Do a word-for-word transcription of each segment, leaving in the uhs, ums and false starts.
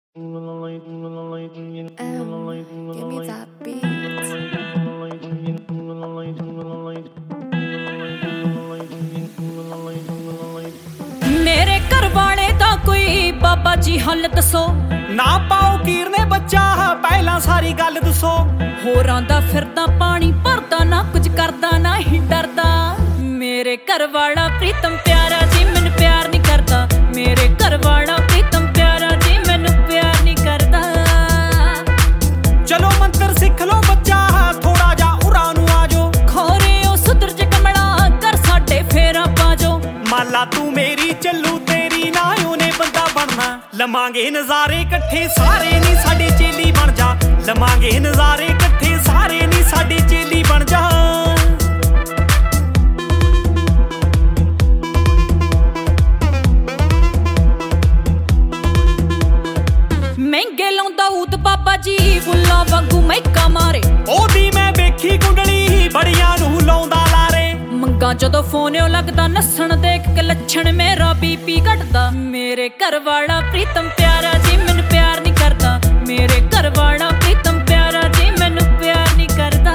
Um, give me that beat. मेरे घर वाले दा कोई बाबा जी हल दसो ना पाओ कीरने बच्चा पहला सारी गल दसो होरां दा फिरदा पानी भरदा ना कुछ करदा ना ही डरदा मेरे घर वाला प्रीतम प्यारा जी मैनू प्यार नहीं करदा मेरे घर वाला प्रीतम प्यारा जी मैनू प्यार नहीं करदा चलो मंत्र सिख लो बच्चा थोड़ा जा उरा नू आजो खोरे ओ सुधर ज कमला कर साडे फेरा पाजो माला तू मेरी चलू तेरी ना ओने बंदा बनना लवांगे नजारे इकट्ठे सारे नी साडे चेली बन जा लवांगे नजारे इकट्ठे सारे नी साडे चेली बन जा महंगे लाउंदा ऊद बाबा जी बुल्ला वांगू मैका मारे ओदी मैं वेखी कुंडली बड़ियां नू लाउंदा लारे मंगा जदों फोने लगदा नस्सण देख के लक्षण मेरा बीपी घटदा मेरे घर वाला प्रीतम प्यारा जी मैनू प्यार नहीं करदा मेरे घर वाला प्रीतम प्यारा जी मैनू प्यार नहीं करदा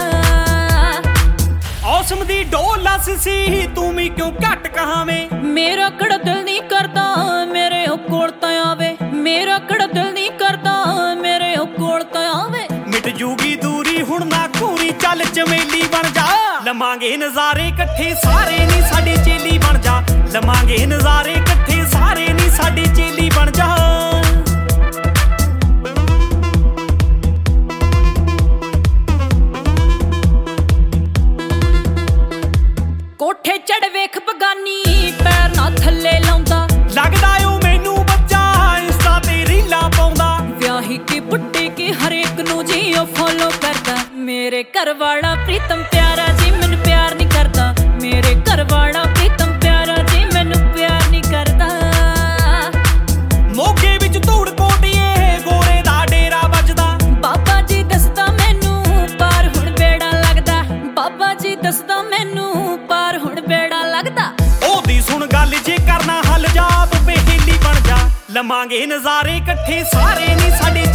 औसम दी डोला सी तू भी क्यों घट कहावे मेरा कड़ा दिल नहीं करदा मेरे हो कोल तां आवे मेरा कड़ा दिल नहीं करदा मेरे हो कोल तां आवे मिट जूगी दूरी हुण ना घूरी चल चमेली बन जा लवांगे नजारे इकट्ठे सारे नी साडे चेली बन जा लवांगे नजारे इकट्ठे सारे नी साडे चेली बन जा कोठे चढ़ वेख बगानी पैर ना थल्ले लाउंदा लगदा ओ मैनू बच्चा इंस्टा ते रीलां पाउंदा व्याही की बुड्ढी की हर एक नू जी ओ फॉलो करदा मेरे घर वाला प्रीतम प्यारा जी मैनू प्यार नहीं करदा मेरे घर वाला प्रीतम प्यारा जी मैनू प्यार नहीं करदा मोगे विच धूड़ कोटिए गोरे दा डेरा बजदा बाबा जी दसदा मैनू पार हुण बेड़ा लगदा बाबा जी दसदा मैनू पार हुण बेड़ा लगदा ओदी सुन गल जे करना हल जा बेहेली बन जा लवांगे नजारे इकट्ठे सारे नी साडे